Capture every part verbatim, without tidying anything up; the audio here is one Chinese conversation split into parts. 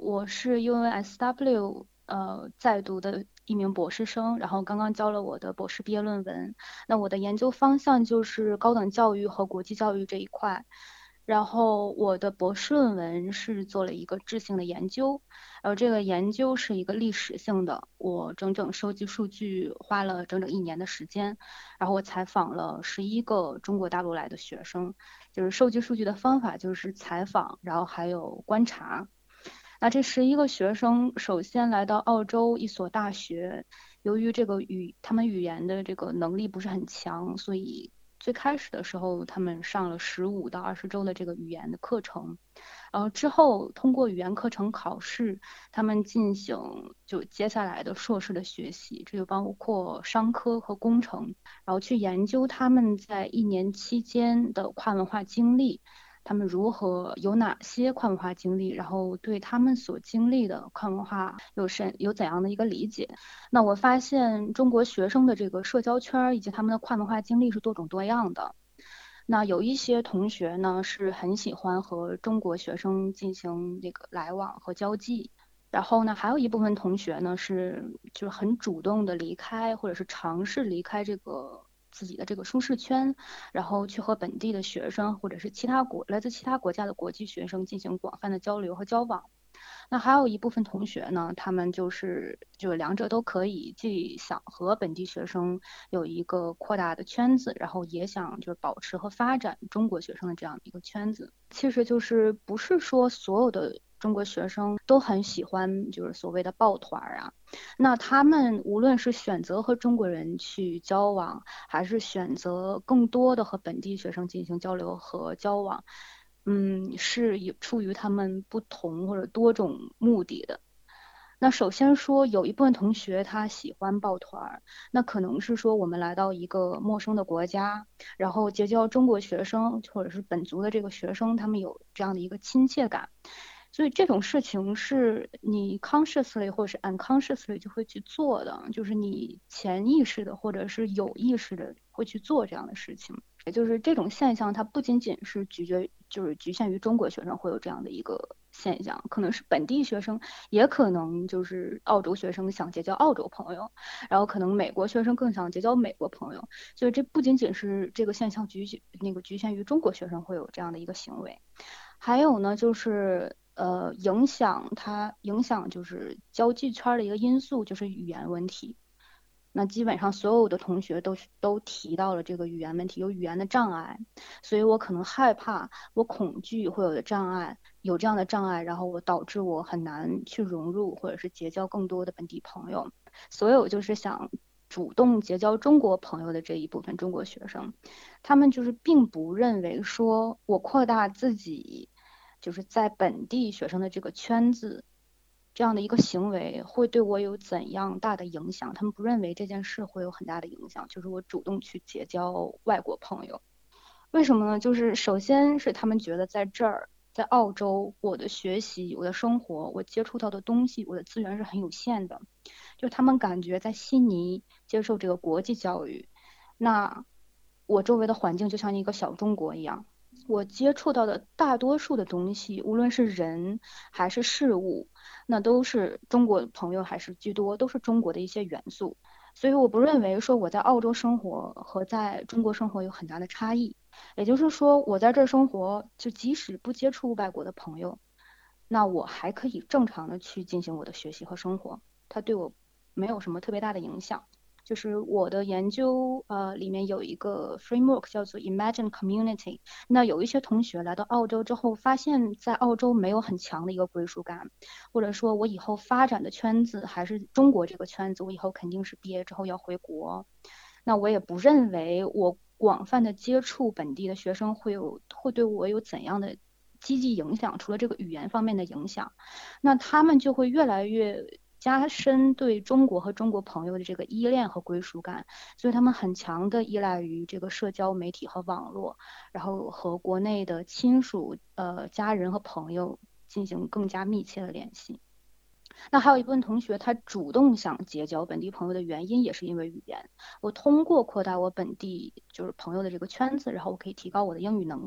我是 U N S W 呃在读的一名博士生，然后刚刚交了我的博士毕业论文。那我的研究方向就是高等教育和国际教育这一块。然后我的博士论文是做了一个质性的研究，然后这个研究是一个历史性的，我整整收集数据花了整整一年的时间，然后我采访了十一个中国大陆来的学生。就是收集数据的方法就是采访，然后还有观察。那这十一个学生首先来到澳洲一所大学，由于这个语他们语言的这个能力不是很强，所以最开始的时候他们上了十五到二十周的这个语言的课程。然后之后通过语言课程考试，他们进行就接下来的硕士的学习，这就包括商科和工程，然后去研究他们在一年期间的跨文化经历，他们如何有哪些跨文化经历，然后对他们所经历的跨文化有什有怎样的一个理解。那我发现中国学生的这个社交圈以及他们的跨文化经历是多种多样的。那有一些同学呢是很喜欢和中国学生进行这个来往和交际，然后呢还有一部分同学呢是就是很主动的离开或者是尝试离开这个自己的这个舒适圈，然后去和本地的学生或者是其他国来自其他国家的国际学生进行广泛的交流和交往。那还有一部分同学呢，他们就是就两者都可以，既想和本地学生有一个扩大的圈子，然后也想就是保持和发展中国学生的这样的一个圈子。其实就是不是说所有的中国学生都很喜欢就是所谓的抱团啊，那他们无论是选择和中国人去交往，还是选择更多的和本地学生进行交流和交往。嗯，是有出于他们不同或者多种目的的。那首先说，有一部分同学他喜欢抱团儿，那可能是说我们来到一个陌生的国家，然后结交中国学生或者是本族的这个学生，他们有这样的一个亲切感。所以这种事情是你 consciously 或者是 unconsciously 就会去做的，就是你潜意识的或者是有意识的会去做这样的事情。也就是这种现象，它不仅仅是局决，就是局限于中国学生会有这样的一个现象，可能是本地学生，也可能就是澳洲学生想结交澳洲朋友，然后可能美国学生更想结交美国朋友，所以这不仅仅是这个现象局限那个局限于中国学生会有这样的一个行为。还有呢，就是呃，影响它影响就是交际圈的一个因素就是语言问题。那基本上所有的同学都都提到了这个语言问题，有语言的障碍，所以我可能害怕，我恐惧会有的障碍，有这样的障碍，然后我导致我很难去融入或者是结交更多的本地朋友。所有就是想主动结交中国朋友的这一部分中国学生，他们就是并不认为说我扩大自己就是在本地学生的这个圈子。这样的一个行为会对我有怎样大的影响？他们不认为这件事会有很大的影响，就是我主动去结交外国朋友。为什么呢？就是首先是他们觉得在这儿，在澳洲，我的学习、我的生活、我接触到的东西、我的资源是很有限的。就他们感觉在悉尼接受这个国际教育，那我周围的环境就像一个小中国一样，我接触到的大多数的东西，无论是人还是事物，那都是中国朋友还是居多，都是中国的一些元素。所以我不认为说我在澳洲生活和在中国生活有很大的差异。也就是说，我在这儿生活，就即使不接触外国的朋友，那我还可以正常的去进行我的学习和生活，它对我没有什么特别大的影响。就是我的研究，呃，里面有一个 framework 叫做 Imagine Community。那有一些同学来到澳洲之后，发现在澳洲没有很强的一个归属感，或者说我以后发展的圈子还是中国这个圈子，我以后肯定是毕业之后要回国。那我也不认为我广泛的接触本地的学生会有会对我有怎样的积极影响，除了这个语言方面的影响，那他们就会越来越加深对中国和中国朋友的这个依恋和归属感，所以他们很强的依赖于这个社交媒体和网络，然后和国内的亲属、呃家人和朋友进行更加密切的联系。那还有一部分同学，他主动想结交本地朋友的原因也是因为语言。我通过扩大我本地就是朋友的这个圈子，然后我可以提高我的英语能力。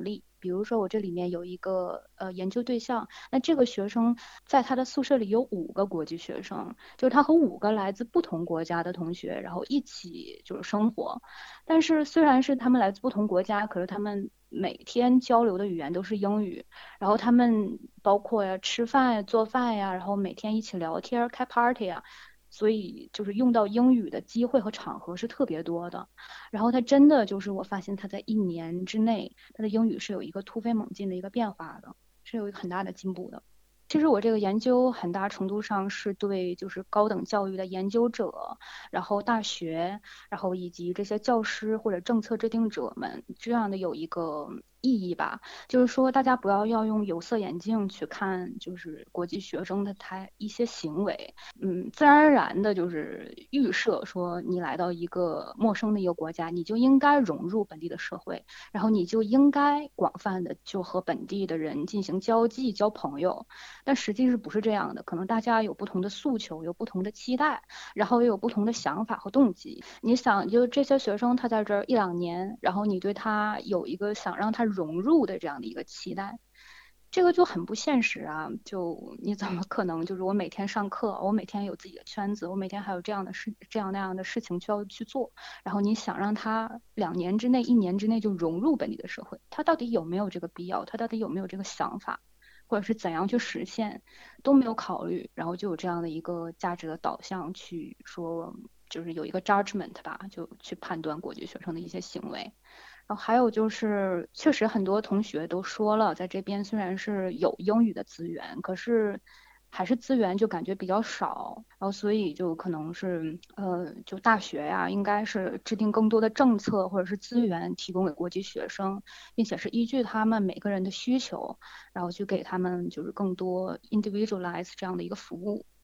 比如说我这里面有一个呃研究对象，那这个学生在他的宿舍里有五个国际学生，就是他和五个来自不同国家的同学，然后一起就是生活。但是虽然是他们来自不同国家，可是他们每天交流的语言都是英语，然后他们包括呀吃饭呀、做饭呀，然后每天一起聊天、开 party 呀，所以就是用到英语的机会和场合是特别多的。然后他真的就是我发现他在一年之内，他的英语是有一个突飞猛进的一个变化的，是有一个很大的进步的。其实我这个研究很大程度上是对就是高等教育的研究者，然后大学，然后以及这些教师或者政策制定者们这样的有一个意义吧，就是说大家不要要用有色眼镜去看就是国际学生的他一些行为，嗯，自然而然的就是预设说你来到一个陌生的一个国家，你就应该融入本地的社会，然后你就应该广泛的就和本地的人进行交际、交朋友。但实际是不是这样的？可能大家有不同的诉求，有不同的期待，然后也有不同的想法和动机。你想，就这些学生他在这儿一两年，然后你对他有一个想让他融入的这样的一个期待。这个就很不现实啊！就你怎么可能就是我每天上课，我每天有自己的圈子，我每天还有这样的事、这样那样的事情需要去做，然后你想让他两年之内、一年之内就融入本地的社会，他到底有没有这个必要？他到底有没有这个想法？或者是怎样去实现，都没有考虑，然后就有这样的一个价值的导向去说，就是有一个 judgment 吧，就去判断国际学生的一些行为。然后还有就是，确实很多同学都说了，在这边虽然是有英语的资源，可是还是资源就感觉比较少，然后所以就可能是呃，就大学呀，应该是制定更多的政策或者是资源提供给国际学生，并且是依据他们每个人的需求，然后去给他们就是更多 individualize 这样的一个服务。